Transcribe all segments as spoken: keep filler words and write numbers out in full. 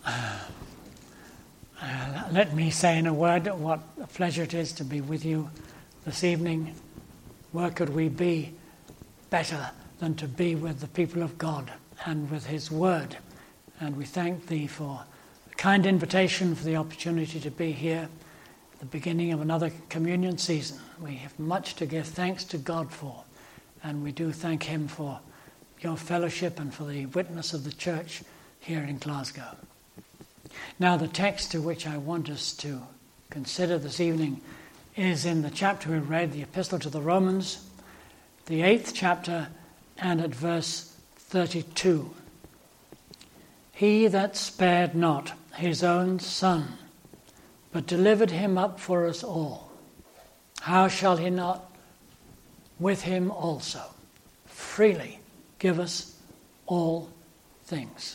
Uh, let me say in a word what a pleasure it is to be with you this evening. Where could we be better than to be with the people of God and with His Word? And we thank Thee for the kind invitation, for the opportunity to be here at the beginning of another communion season. We have much to give thanks to God for, and we do thank Him for your fellowship and for the witness of the church here in Glasgow. Now, the text to which I want us to consider this evening is in the chapter we read, the Epistle to the Romans, the eighth chapter, and at verse thirty-two. He that spared not his own Son, but delivered him up for us all, how shall he not with him also freely give us all things?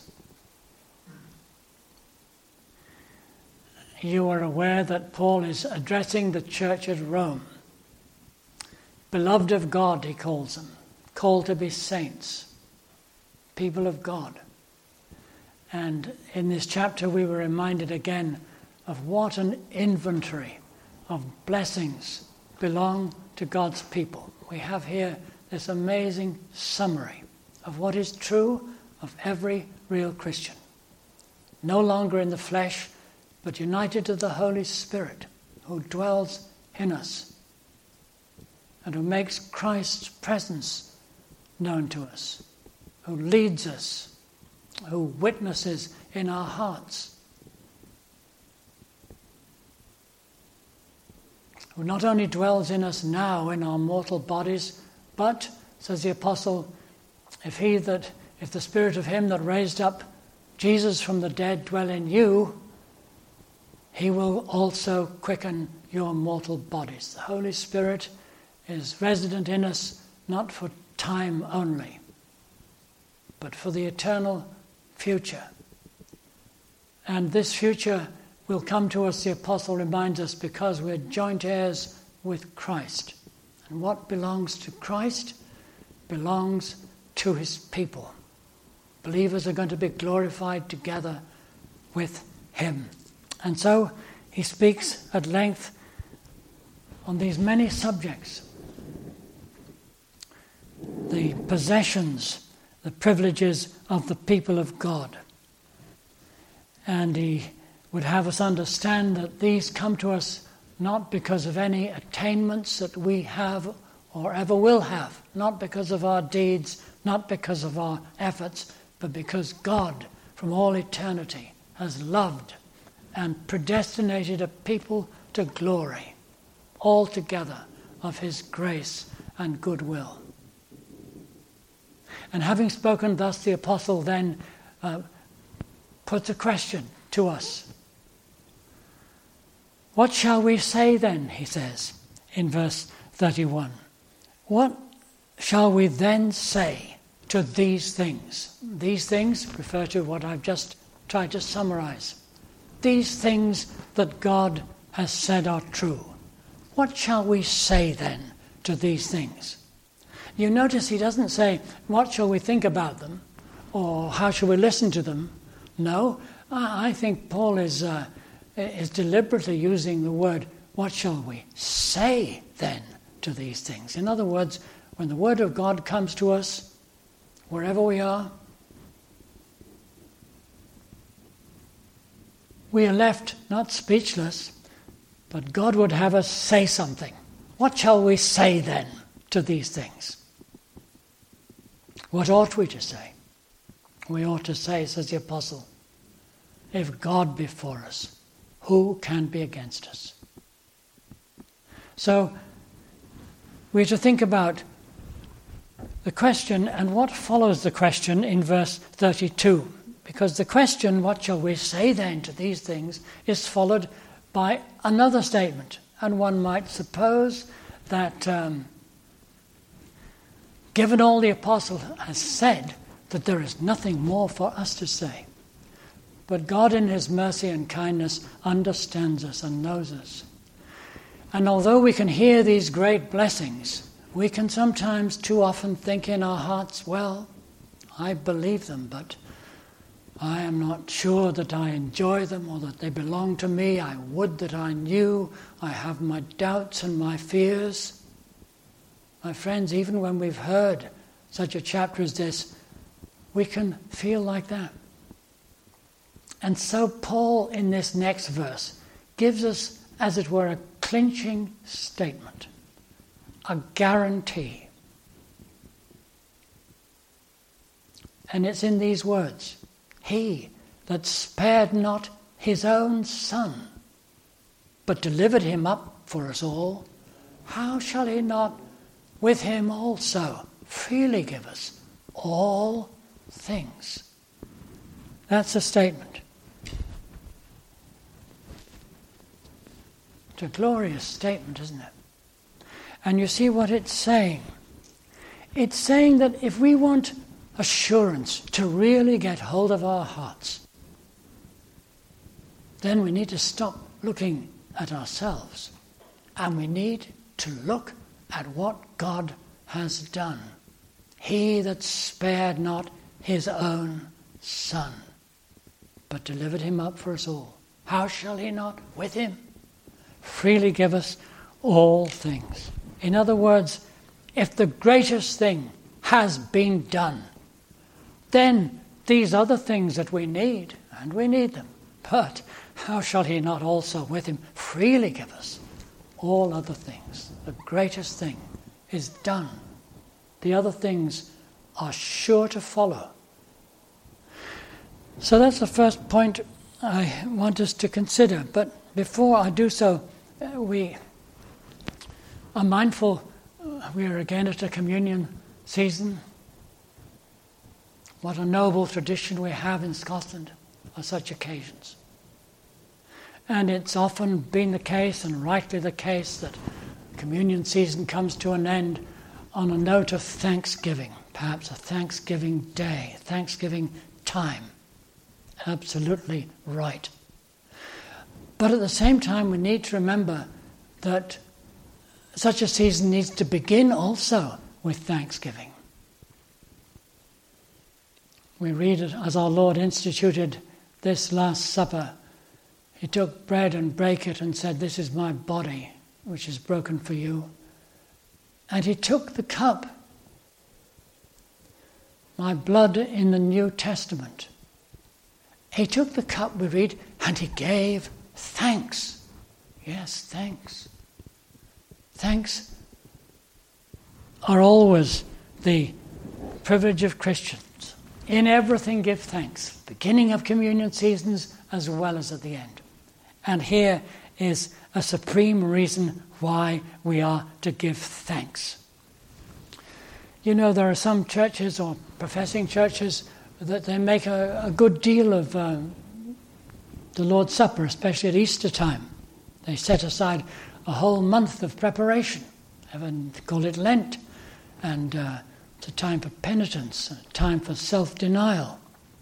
You are aware that Paul is addressing the church at Rome. Beloved of God, he calls them, called to be saints, people of God. And in this chapter we were reminded again of what an inventory of blessings belong to God's people. We have here this amazing summary of what is true of every real Christian. No longer in the flesh, but united to the Holy Spirit who dwells in us and who makes Christ's presence known to us, who leads us, who witnesses in our hearts, who not only dwells in us now in our mortal bodies, but, says the apostle, if he that, if the spirit of him that raised up Jesus from the dead dwell in you, He will also quicken your mortal bodies. The Holy Spirit is resident in us not for time only, but for the eternal future. And this future will come to us, the apostle reminds us, because we're joint heirs with Christ. And what belongs to Christ belongs to his people. Believers are going to be glorified together with him. And so he speaks at length on these many subjects. The possessions, the privileges of the people of God. And he would have us understand that these come to us not because of any attainments that we have or ever will have, not because of our deeds, not because of our efforts, but because God, from all eternity, has loved and predestinated a people to glory, altogether of his grace and goodwill. And having spoken thus, the apostle then uh, puts a question to us. What shall we say then, he says in verse thirty-one. What shall we then say to these things? These things refer to what I've just tried to summarize. These things that God has said are true. What shall we say then to these things? You notice he doesn't say, what shall we think about them? Or how shall we listen to them? No, I think Paul is, uh, is deliberately using the word, what shall we say then to these things? In other words, when the word of God comes to us, wherever we are, we are left not speechless, but God would have us say something. What shall we say then to these things? What ought we to say? We ought to say, says the apostle, if God be for us, who can be against us? So we're to think about the question and what follows the question in verse thirty-two. Because the question, what shall we say then to these things, is followed by another statement. And one might suppose that um, given all the apostle has said, that there is nothing more for us to say. But God in his mercy and kindness understands us and knows us. And although we can hear these great blessings, we can sometimes too often think in our hearts, well, I believe them, but I am not sure that I enjoy them or that they belong to me. I would that I knew. I have my doubts and my fears. My friends, even when we've heard such a chapter as this, we can feel like that. And so Paul, in this next verse, gives us, as it were, a clinching statement, a guarantee. And it's in these words: He that spared not his own Son, but delivered him up for us all, how shall he not with him also freely give us all things? That's a statement. It's a glorious statement, isn't it? And you see what it's saying. It's saying that if we want assurance to really get hold of our hearts, then we need to stop looking at ourselves and we need to look at what God has done. He that spared not his own Son, but delivered him up for us all, how shall he not with him freely give us all things? In other words, if the greatest thing has been done, then these other things that we need, and we need them, but how shall he not also with him freely give us all other things? The greatest thing is done. The other things are sure to follow. So that's the first point I want us to consider. But before I do so, uh, we are mindful, uh, we are again at a communion season. What a noble tradition we have in Scotland on such occasions. And it's often been the case, and rightly the case, that communion season comes to an end on a note of thanksgiving, perhaps a Thanksgiving day, Thanksgiving time. Absolutely right. But at the same time, we need to remember that such a season needs to begin also with thanksgiving. We read it as our Lord instituted this Last Supper. He took bread and brake it and said, "This is my body, which is broken for you." And he took the cup, my blood in the New Testament. He took the cup, we read, and he gave thanks. Yes, thanks. Thanks are always the privilege of Christians. In everything give thanks, beginning of communion seasons as well as at the end. And here is a supreme reason why we are to give thanks. You know, there are some churches or professing churches that they make a, a good deal of uh, the Lord's Supper, especially at Easter time. They set aside a whole month of preparation. They call it Lent. And uh, it's a time for penitence, a time for self-denial.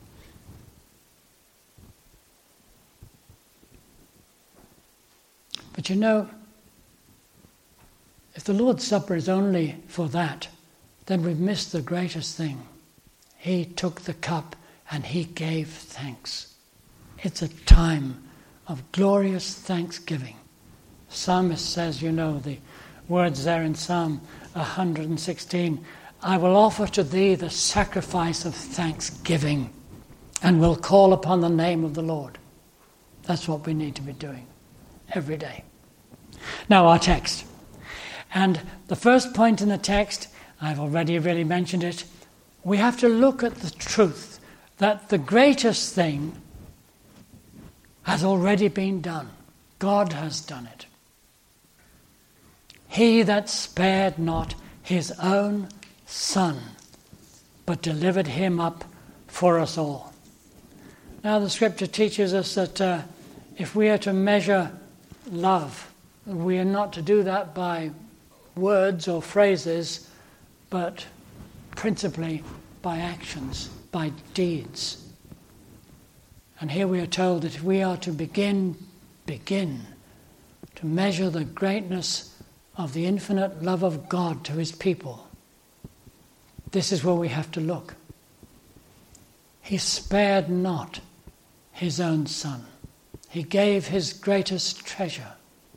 But you know, if the Lord's Supper is only for that, then we've missed the greatest thing. He took the cup and he gave thanks. It's a time of glorious thanksgiving. Psalmist says, you know, the words there in Psalm one hundred sixteen, "I will offer to thee the sacrifice of thanksgiving and will call upon the name of the Lord." That's what we need to be doing every day. Now our text. And the first point in the text, I've already really mentioned it, we have to look at the truth that the greatest thing has already been done. God has done it. He that spared not his own Son, but delivered him up for us all. Now the scripture teaches us that uh, if we are to measure love, we are not to do that by words or phrases, but principally by actions, by deeds. And here we are told that if we are to begin, begin to measure the greatness of the infinite love of God to his people, this is where we have to look. He spared not his own Son. He gave his greatest treasure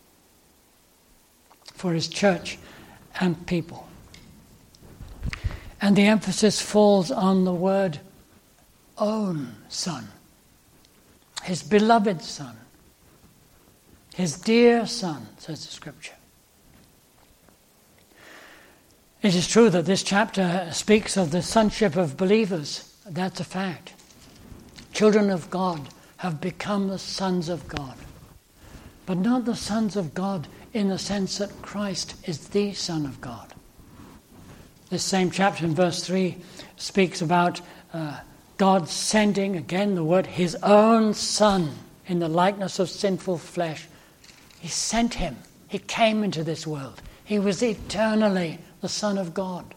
for his church and people. And the emphasis falls on the word own Son, his beloved Son, his dear Son, says the Scripture. It is true that this chapter speaks of the sonship of believers. That's a fact. Children of God have become the sons of God. But not the sons of God in the sense that Christ is the Son of God. This same chapter in verse three speaks about uh, God sending, again the word, his own Son in the likeness of sinful flesh. He sent him. He came into this world. He was eternally the Son of God.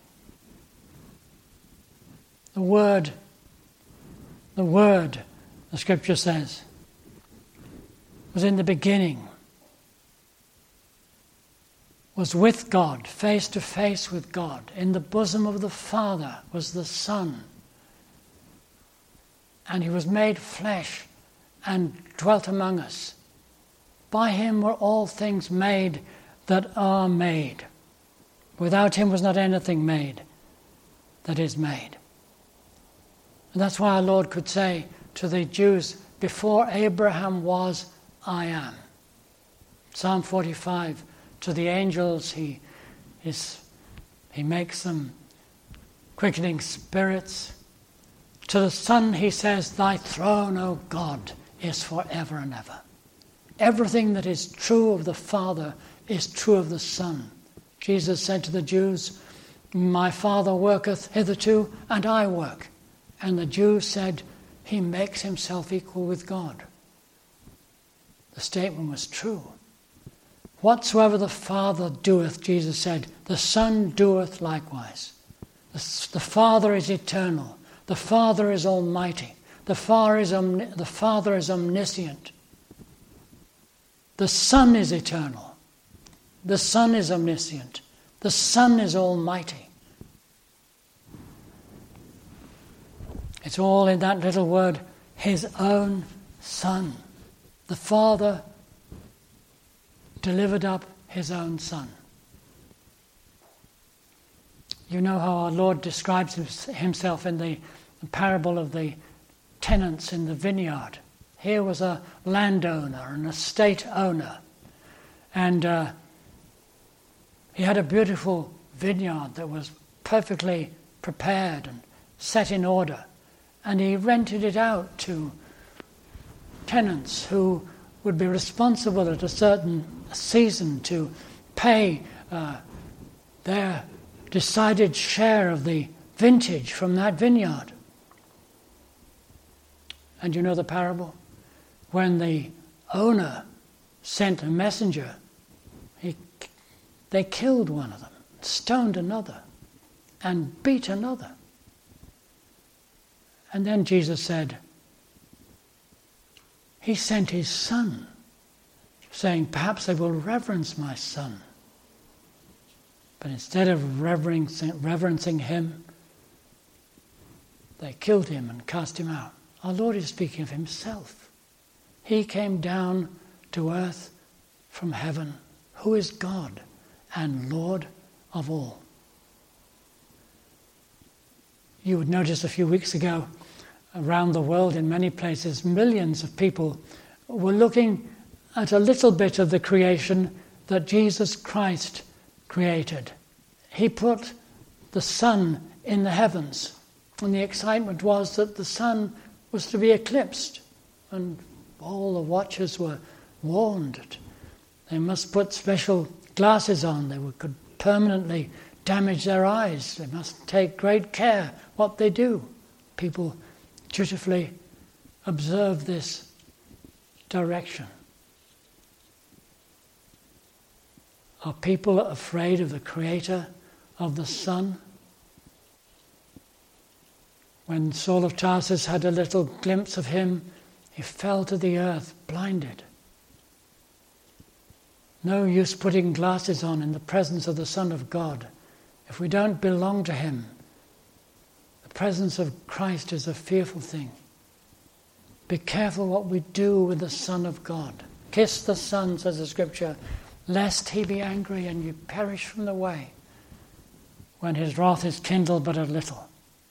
The Word, the Word, the Scripture says, was in the beginning, was with God, face to face with God. In the bosom of the Father was the Son. And he was made flesh and dwelt among us. By him were all things made that are made. Without him was not anything made that is made. And that's why our Lord could say to the Jews, before Abraham was, I am. Psalm forty-five, to the angels he is, he makes them quickening spirits. To the Son he says, thy throne, O God, is forever and ever. Everything that is true of the Father is true of the Son. Jesus said to the Jews, my Father worketh hitherto, and I work. And the Jews said, he makes himself equal with God. The statement was true. Whatsoever the Father doeth, Jesus said, the Son doeth likewise. The, the Father is eternal. The Father is almighty. The Father is, omni- the Father is omniscient. The Son is eternal. The Son is omniscient. The Son is almighty. It's all in that little word, his own Son. The Father delivered up his own Son. You know how our Lord describes himself in the parable of the tenants in the vineyard. Here was a landowner, an estate owner, and uh, he had a beautiful vineyard that was perfectly prepared and set in order, and he rented it out to tenants who would be responsible at a certain season to pay uh, their decided share of the vintage from that vineyard. And you know the parable? When the owner sent a messenger, he, they killed one of them, stoned another, and beat another. And then Jesus said, he sent his Son, saying, perhaps they will reverence my Son. But instead of reverencing, reverencing him, they killed him and cast him out. Our Lord is speaking of himself. He came down to earth from heaven, who is God and Lord of all. You would notice a few weeks ago, around the world in many places, millions of people were looking at a little bit of the creation that Jesus Christ created. He put the sun in the heavens, and the excitement was that the sun was to be eclipsed, and all the watchers were warned that they must put special glasses on. They could permanently damage their eyes. They must take great care what they do. People dutifully observe this direction. Are people afraid of the Creator of the sun? When Saul of Tarsus had a little glimpse of him, he fell to the earth, blinded. No use putting glasses on in the presence of the Son of God. If we don't belong to him, the presence of Christ is a fearful thing. Be careful what we do with the Son of God. Kiss the Son, says the Scripture, lest he be angry and you perish from the way, when his wrath is kindled but a little.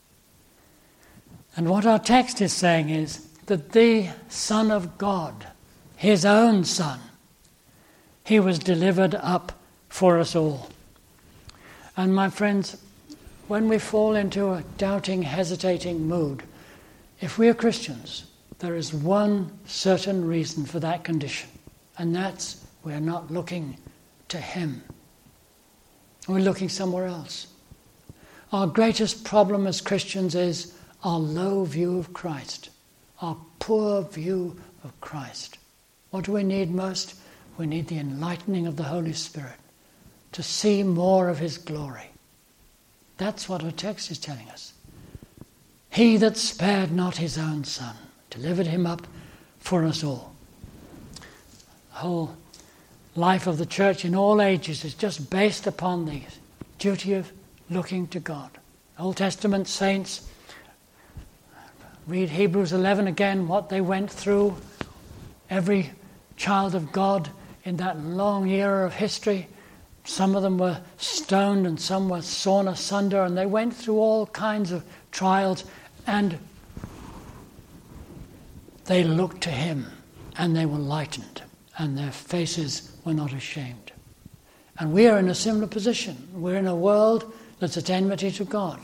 And what our text is saying is that the Son of God, his own Son, he was delivered up for us all. And my friends, when we fall into a doubting, hesitating mood, if we are Christians, there is one certain reason for that condition, and that's we're not looking to him. We're looking somewhere else. Our greatest problem as Christians is our low view of Christ, our poor view of Christ. What do we need most? We need the enlightening of the Holy Spirit to see more of his glory. That's what our text is telling us. He that spared not his own Son, delivered him up for us all. The whole life of the church in all ages is just based upon the duty of looking to God. Old Testament saints, read Hebrews eleven again, what they went through. Every child of God in that long era of history, some of them were stoned and some were sawn asunder, and they went through all kinds of trials, and they looked to him and they were lightened and their faces were not ashamed. And we are in a similar position. We're in a world that's at enmity to God.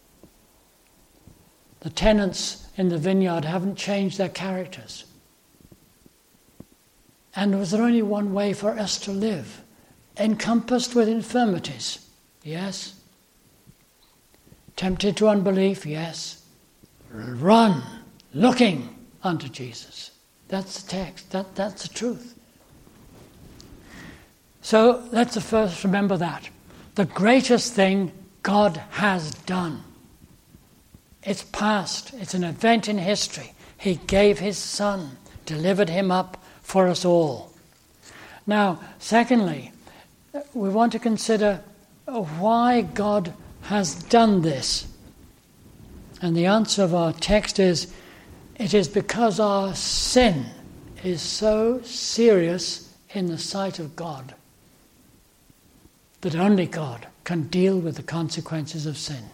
The tenants in the vineyard haven't changed their characters. And was there only one way for us to live? Encompassed with infirmities? Yes. Tempted to unbelief? Yes. Run, looking unto Jesus. That's the text. That, that's the truth. So let's first remember that. The greatest thing God has done. It's past. It's an event in history. He gave his Son, delivered him up for us all. Now, secondly, we want to consider why God has done this. And the answer of our text is, it is because our sin is so serious in the sight of God that only God can deal with the consequences of sin.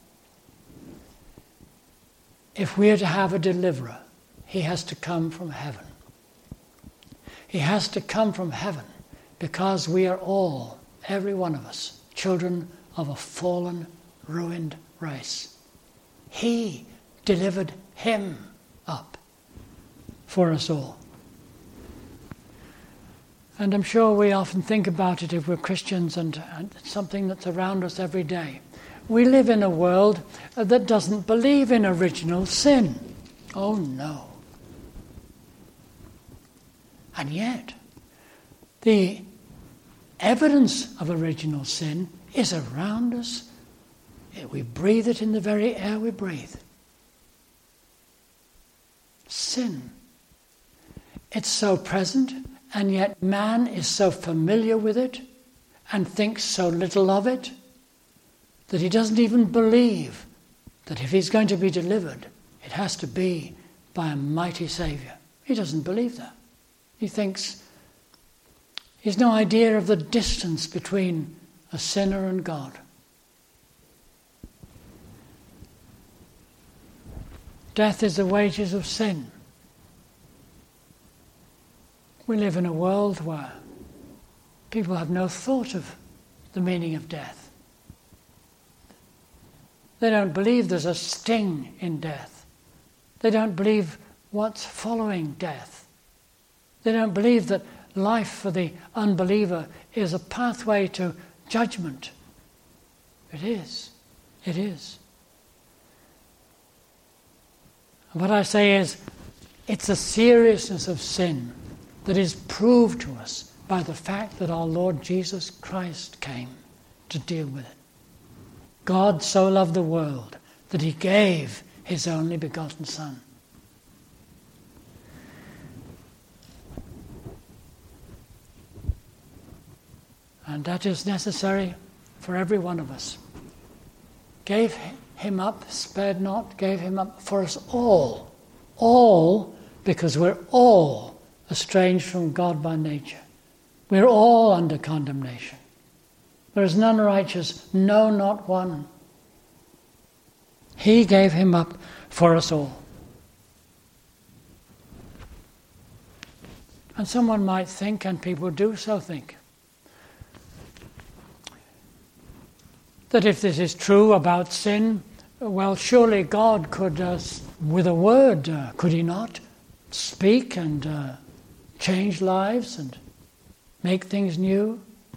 If we are to have a deliverer, he has to come from heaven. He has to come from heaven because we are all, every one of us, children of a fallen, ruined race. He delivered him up for us all. And I'm sure we often think about it if we're Christians, and, and it's something that's around us every day. We live in a world that doesn't believe in original sin. Oh no. And yet, the evidence of original sin is around us. We breathe it in the very air we breathe. Sin. It's so present, and yet man is so familiar with it and thinks so little of it that he doesn't even believe that if he's going to be delivered, it has to be by a mighty Saviour. He doesn't believe that. He thinks he has no idea of the distance between a sinner and God. Death is the wages of sin. We live in a world where people have no thought of the meaning of death. They don't believe there's a sting in death. They don't believe what's following death. They don't believe that life for the unbeliever is a pathway to judgment. It is. It is. What I say is, it's the seriousness of sin that is proved to us by the fact that our Lord Jesus Christ came to deal with it. God so loved the world that he gave his only begotten Son. And that is necessary for every one of us. Gave him up, spared not, gave him up for us all. All, because we're all estranged from God by nature. We're all under condemnation. There is none righteous, no, not one. He gave him up for us all. And someone might think, and people do so think, that if this is true about sin, well, surely God could, uh, with a word, uh, could he not, speak and uh, change lives and make things new?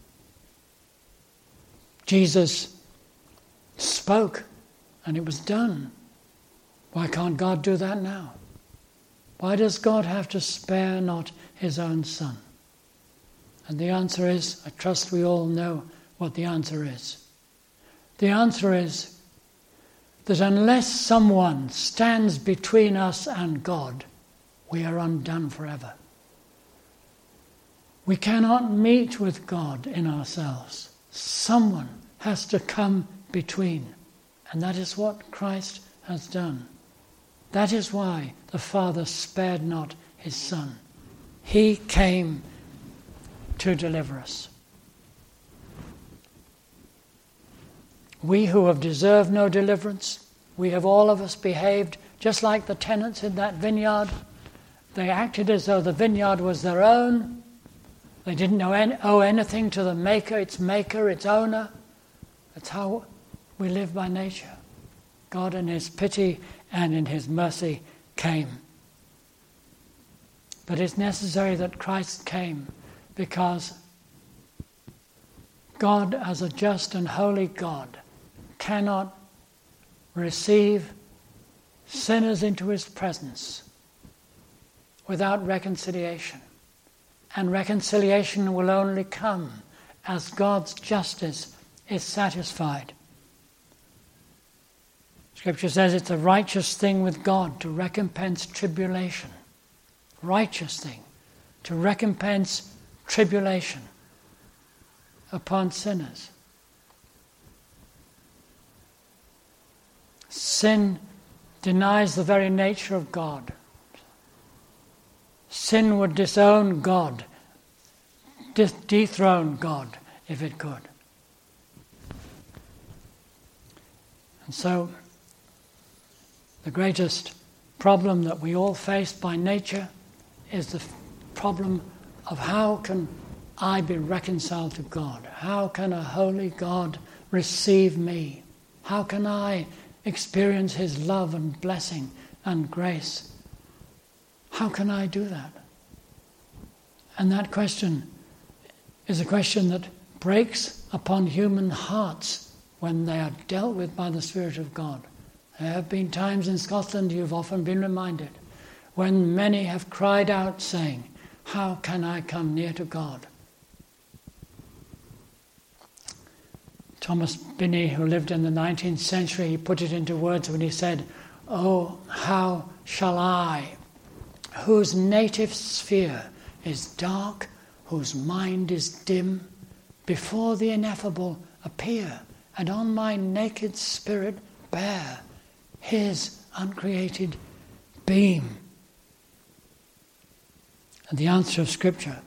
Jesus spoke and it was done. Why can't God do that now? Why does God have to spare not his own Son? And the answer is, I trust we all know what the answer is. The answer is that unless someone stands between us and God, we are undone forever. We cannot meet with God in ourselves. Someone has to come between. And that is what Christ has done. That is why the Father spared not his Son. He came to deliver us. We who have deserved no deliverance, we have all of us behaved just like the tenants in that vineyard. They acted as though the vineyard was their own. They didn't owe anything to the maker, its maker, its owner. That's how we live by nature. God in his pity and in his mercy came. But it's necessary that Christ came because God, as a just and holy God, cannot receive sinners into his presence without reconciliation. And reconciliation will only come as God's justice is satisfied. Scripture says it's a righteous thing with God to recompense tribulation. Righteous thing to recompense tribulation upon sinners. Sin denies the very nature of God. Sin would disown God, de- dethrone God if it could. And so, the greatest problem that we all face by nature is the f- problem of how can I be reconciled to God? How can a holy God receive me? How can I experience his love and blessing and grace? How can I do that? And that question is a question that breaks upon human hearts when they are dealt with by the Spirit of God. There have been times in Scotland, you've often been reminded, when many have cried out saying, how can I come near to God? Thomas Binney, who lived in the nineteenth century, he put it into words when he said, oh, how shall I, whose native sphere is dark, whose mind is dim, before the ineffable appear, and on my naked spirit bear his uncreated beam? And the answer of Scripture,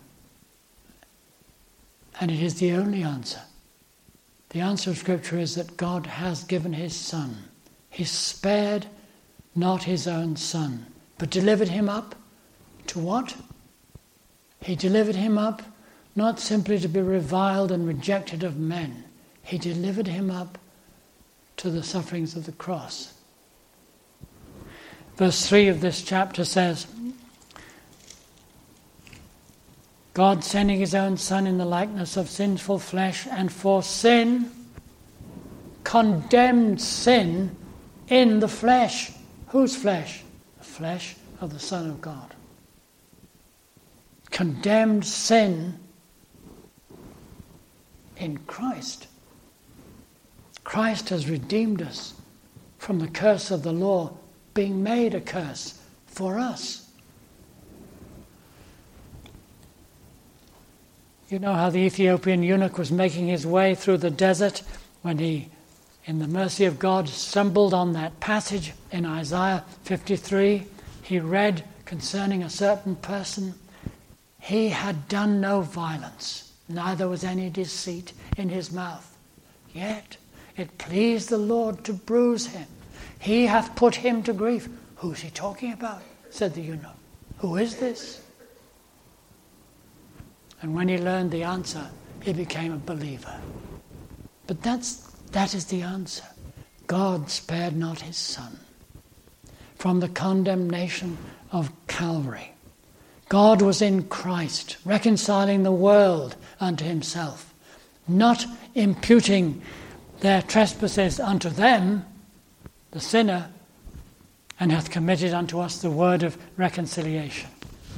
and it is the only answer, the answer of Scripture is that God has given his Son. He spared not his own Son, but delivered him up to what? He delivered him up not simply to be reviled and rejected of men. He delivered him up to the sufferings of the cross. Verse three of this chapter says, God sending his own Son in the likeness of sinful flesh, and for sin, condemned sin in the flesh. Whose flesh? The flesh of the Son of God. Condemned sin in Christ. Christ has redeemed us from the curse of the law, being made a curse for us. You know how the Ethiopian eunuch was making his way through the desert when he in the mercy of God, stumbled on that passage in Isaiah fifty-three. He read concerning a certain person. He had done no violence, neither was any deceit in his mouth. Yet it pleased the Lord to bruise him. He hath put him to grief. Who's he talking about? Said the eunuch. Who is this? And when he learned the answer, he became a believer. But that's that is the answer. God spared not his Son from the condemnation of Calvary. God was in Christ, reconciling the world unto himself, not imputing their trespasses unto them, the sinner, and hath committed unto us the word of reconciliation.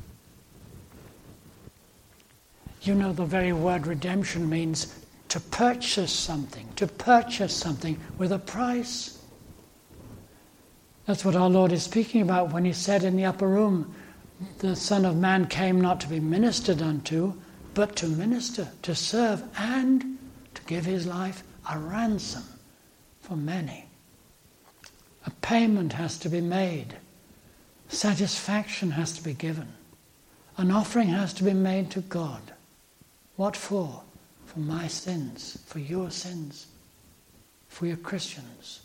You know, the very word redemption means to purchase something, to purchase something with a price. That's what our Lord is speaking about when he said in the upper room, the Son of Man came not to be ministered unto, but to minister, to serve, and to give his life a ransom for many. A payment has to be made. Satisfaction has to be given. An offering has to be made to God. What for? For my sins, for your sins, for your Christians.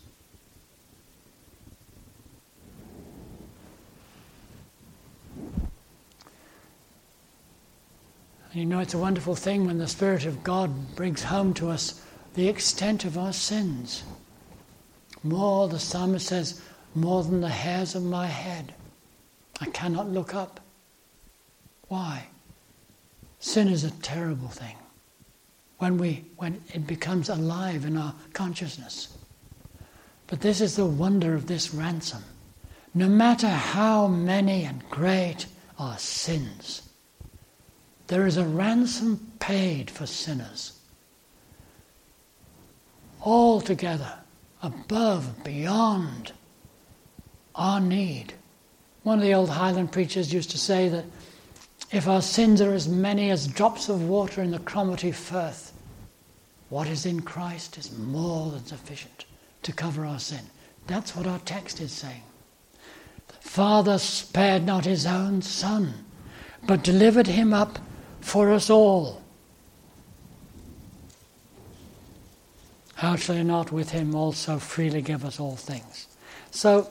And you know, it's a wonderful thing when the Spirit of God brings home to us the extent of our sins. More, the psalmist says, more than the hairs of my head. I cannot look up. Why? Sin is a terrible thing when we when it becomes alive in our consciousness. But this is the wonder of this ransom. No matter how many and great our sins, there is a ransom paid for sinners. Altogether, above, beyond our need. One of the old Highland preachers used to say that if our sins are as many as drops of water in the Cromarty Firth, what is in Christ is more than sufficient to cover our sin. That's what our text is saying. The Father spared not his own Son, but delivered him up for us all. How shall he not with him also freely give us all things? So,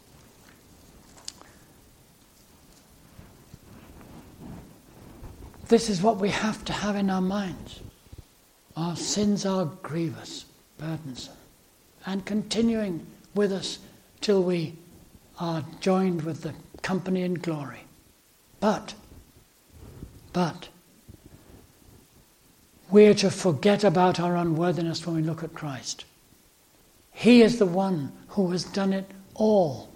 this is what we have to have in our minds. Our sins are grievous, burdensome, and continuing with us till we are joined with the company in glory. But, but, we are to forget about our unworthiness when we look at Christ. He is the one who has done it all.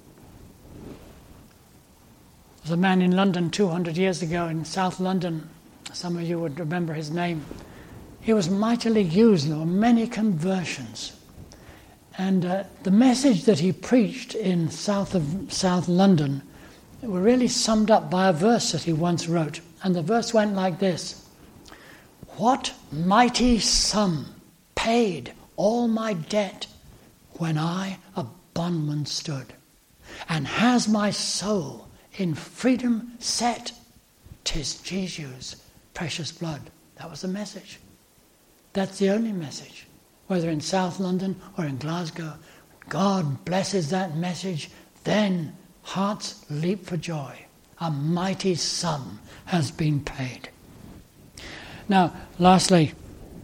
There was a man in London two hundred years ago, in South London. Some of you would remember his name. He was mightily used. There were many conversions. And uh, the message that he preached in south of South London were really summed up by a verse that he once wrote. And the verse went like this. What mighty sum paid all my debt when I a bondman stood, and has my soul in freedom set? 'Tis Jesus' precious blood. That was the message. That's the only message. Whether in South London or in Glasgow, God blesses that message, then hearts leap for joy. A mighty sum has been paid. Now, lastly,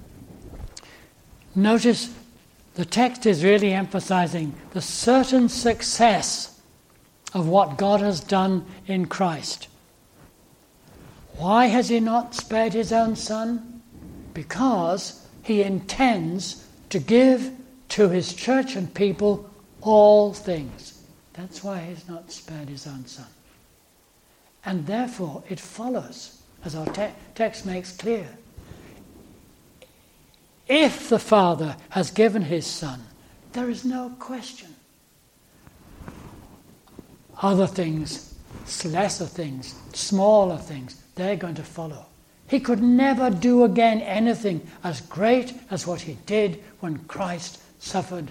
notice the text is really emphasizing the certain success of what God has done in Christ. Why has he not spared his own Son? Because he intends to give to his church and people all things. That's why he's not spared his own Son. And therefore it follows, as our te- text makes clear, if the Father has given his Son, there is no question. Other things, lesser things, smaller things, they're going to follow. He could never do again anything as great as what he did when Christ suffered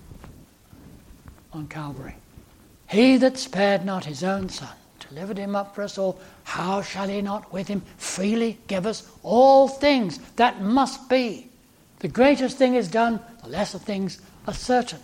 on Calvary. He that spared not his own Son, delivered him up for us all, how shall he not with him freely give us all things? That must be. The greatest thing is done, the lesser things are certain.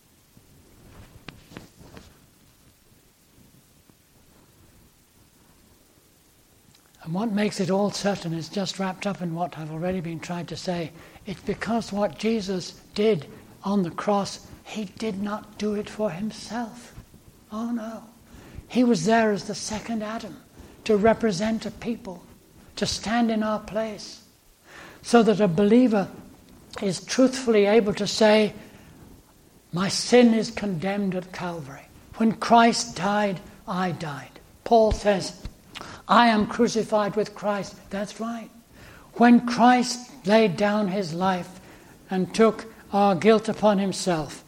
And what makes it all certain is just wrapped up in what I've already been trying to say. It's because what Jesus did on the cross, he did not do it for himself. Oh no. He was there as the second Adam to represent a people, to stand in our place, so that a believer is truthfully able to say, my sin is condemned at Calvary. When Christ died, I died. Paul says, I am crucified with Christ. That's right. When Christ laid down his life and took our guilt upon himself,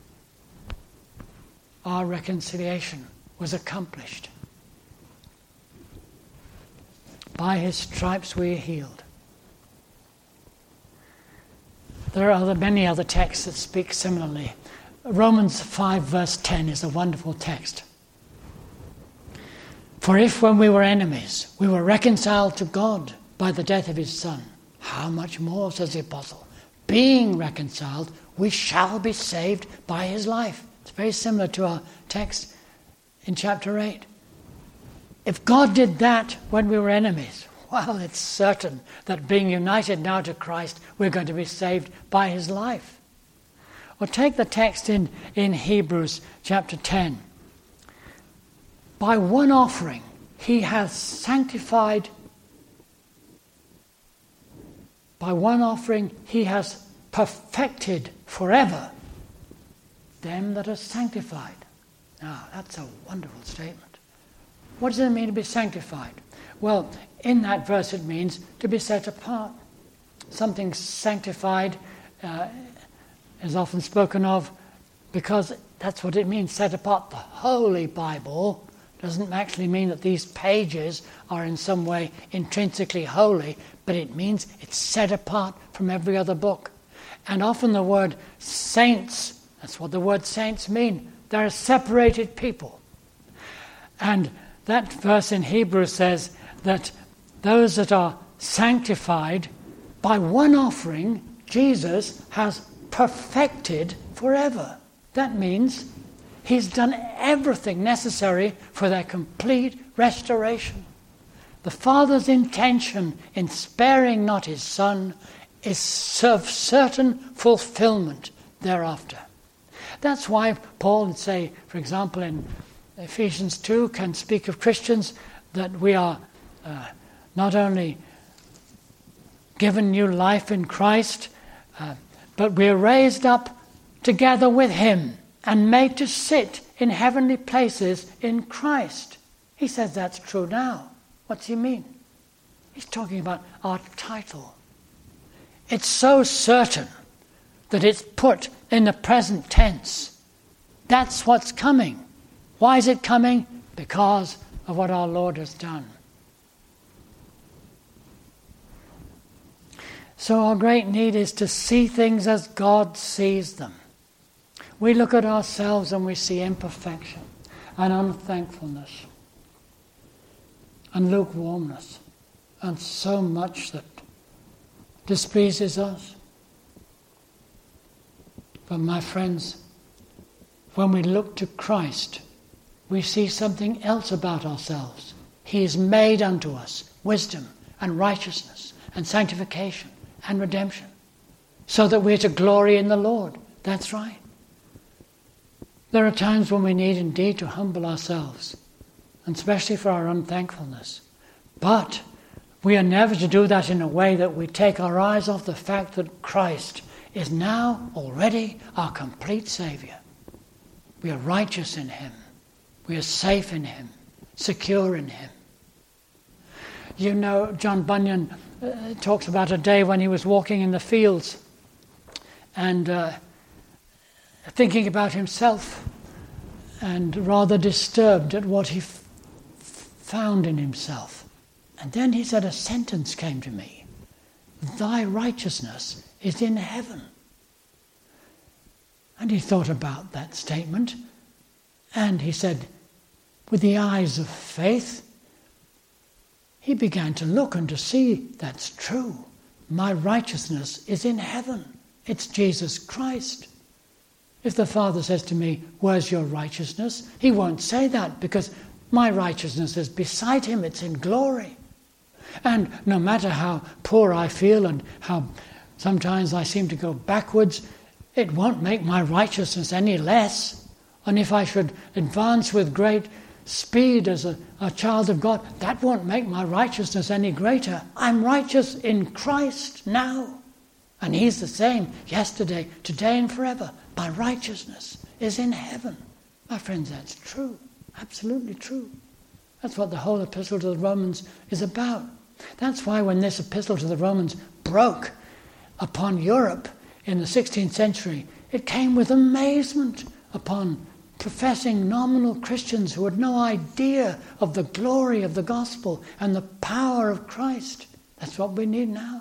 our reconciliation was accomplished. By his stripes we are healed. There are other, many other texts that speak similarly. Romans five verse ten is a wonderful text. For if when we were enemies, we were reconciled to God by the death of his Son, how much more, says the apostle, being reconciled, we shall be saved by his life. It's very similar to our text in chapter eight. If God did that when we were enemies, well, it's certain that being united now to Christ, we're going to be saved by his life. Or take the text in, in Hebrews chapter ten. By one offering, he has sanctified. By one offering, he has perfected forever them that are sanctified. Now, that's a wonderful statement. What does it mean to be sanctified? Well, in that verse it means to be set apart. Something sanctified uh, is often spoken of because that's what it means, set apart. The Holy Bible doesn't actually mean that these pages are in some way intrinsically holy, but it means it's set apart from every other book. And often the word saints, that's what the word saints mean. They're a separated people. And that verse in Hebrews says that those that are sanctified by one offering, Jesus has perfected forever. That means he's done everything necessary for their complete restoration. The Father's intention in sparing not his Son is of certain fulfillment thereafter. That's why Paul would say, for example, in Ephesians two, can speak of Christians that we are uh, not only given new life in Christ, uh, but we are raised up together with him and made to sit in heavenly places in Christ. He says that's true now. What's he mean? He's talking about our title. It's so certain that it's put in the present tense. That's what's coming. Why is it coming? Because of what our Lord has done. So our great need is to see things as God sees them. We look at ourselves and we see imperfection and unthankfulness and lukewarmness and so much that displeases us. But my friends, when we look to Christ, we see something else about ourselves. He is made unto us wisdom and righteousness and sanctification and redemption, so that we're to glory in the Lord. That's right. There are times when we need indeed to humble ourselves, and especially for our unthankfulness. But we are never to do that in a way that we take our eyes off the fact that Christ is now already our complete Saviour. We are righteous in him. We are safe in him, secure in him. You know, John Bunyan uh, talks about a day when he was walking in the fields and uh, thinking about himself and rather disturbed at what he f- found in himself. And then he said, a sentence came to me. Thy righteousness is in heaven. And he thought about that statement, and he said, with the eyes of faith, he began to look and to see that's true. My righteousness is in heaven. It's Jesus Christ. If the Father says to me, where's your righteousness? He won't say that, because my righteousness is beside him. It's in glory. And no matter how poor I feel and how sometimes I seem to go backwards, it won't make my righteousness any less. And if I should advance with great speed as a, a child of God, that won't make my righteousness any greater. I'm righteous in Christ now. And he's the same yesterday, today and forever. My righteousness is in heaven. My friends, that's true. Absolutely true. That's what the whole epistle to the Romans is about. That's why when this epistle to the Romans broke upon Europe in the sixteenth century, it came with amazement upon professing nominal Christians who had no idea of the glory of the gospel and the power of Christ. That's what we need now.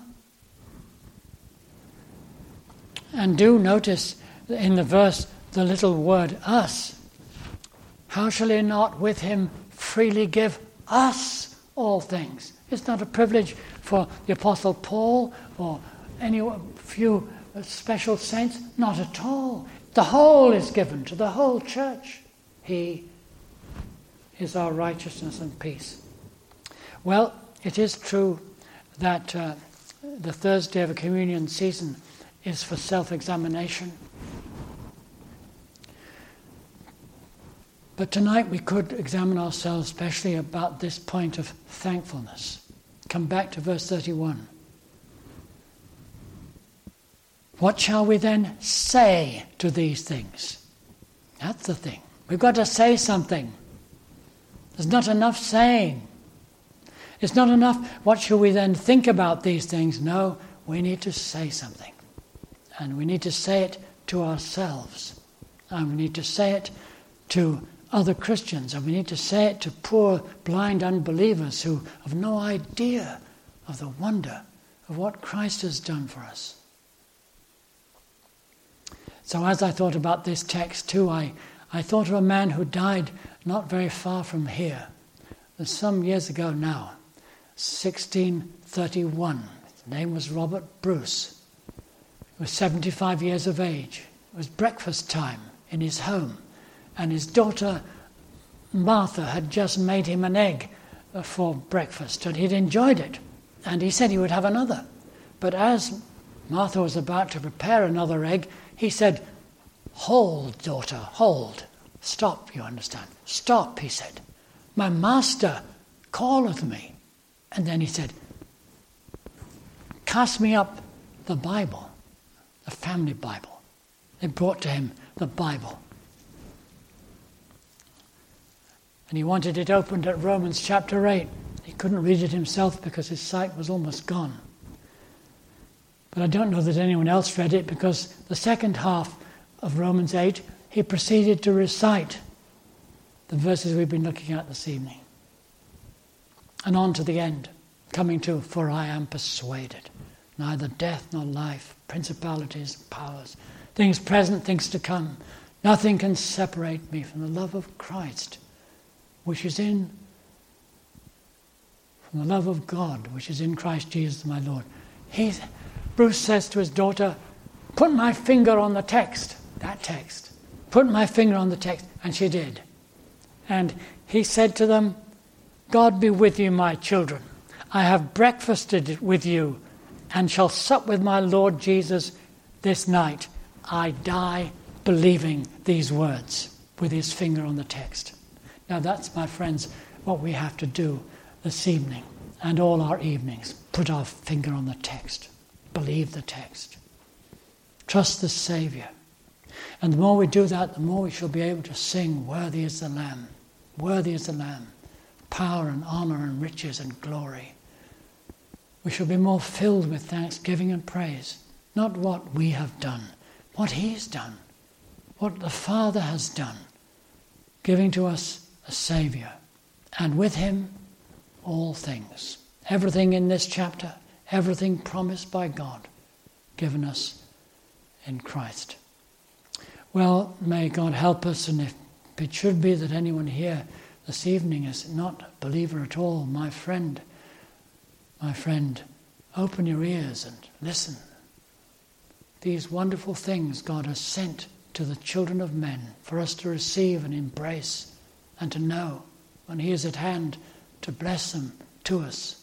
And do notice in the verse the little word us. How shall he not with him freely give us all things? It's not a privilege for the Apostle Paul or any few special saints. Not at all. The whole is given to the whole church. He is our righteousness and peace. Well, it is true that uh, the Thursday of a communion season is for self-examination. But tonight we could examine ourselves especially about this point of thankfulness. Come back to verse thirty-one. What shall we then say to these things? That's the thing. We've got to say something. There's not enough saying. It's not enough, what shall we then think about these things? No, we need to say something. And we need to say it to ourselves. And we need to say it to other Christians. And we need to say it to poor, blind unbelievers who have no idea of the wonder of what Christ has done for us. So as I thought about this text too, I, I thought of a man who died not very far from here. Some years ago now, sixteen thirty-one. His name was Robert Bruce. He was seventy-five years of age. It was breakfast time in his home, and his daughter Martha had just made him an egg for breakfast, and he'd enjoyed it, and he said he would have another. But as Martha was about to prepare another egg, he said, "Hold, daughter, hold. Stop, you understand. Stop," he said. "My master calleth me." And then he said, "Cast me up the Bible, the family Bible." They brought to him the Bible. And he wanted it opened at Romans chapter eight. He couldn't read it himself because his sight was almost gone. But I don't know that anyone else read it, because the second half of Romans eight, he proceeded to recite the verses we've been looking at this evening. And on to the end, coming to, "For I am persuaded, neither death nor life, principalities, powers, things present, things to come, nothing can separate me from the love of Christ, which is in, from the love of God, which is in Christ Jesus my Lord." He, Bruce says to his daughter, "Put my finger on the text," that text. "Put my finger on the text." And she did. And he said to them, "God be with you, my children. I have breakfasted with you and shall sup with my Lord Jesus this night. I die believing these words," with his finger on the text. Now that's, my friends, what we have to do this evening and all our evenings. Put our finger on the text. Believe the text. Trust the Saviour. And the more we do that, the more we shall be able to sing, "Worthy is the Lamb, worthy is the Lamb, power and honour and riches and glory." We shall be more filled with thanksgiving and praise, not what we have done, what he's done, what the Father has done, giving to us a Saviour, and with him all things. Everything in this chapter, everything promised by God, given us in Christ. Well, may God help us, and if it should be that anyone here this evening is not a believer at all, my friend, my friend, open your ears and listen. These wonderful things God has sent to the children of men for us to receive and embrace and to know when He is at hand to bless them to us.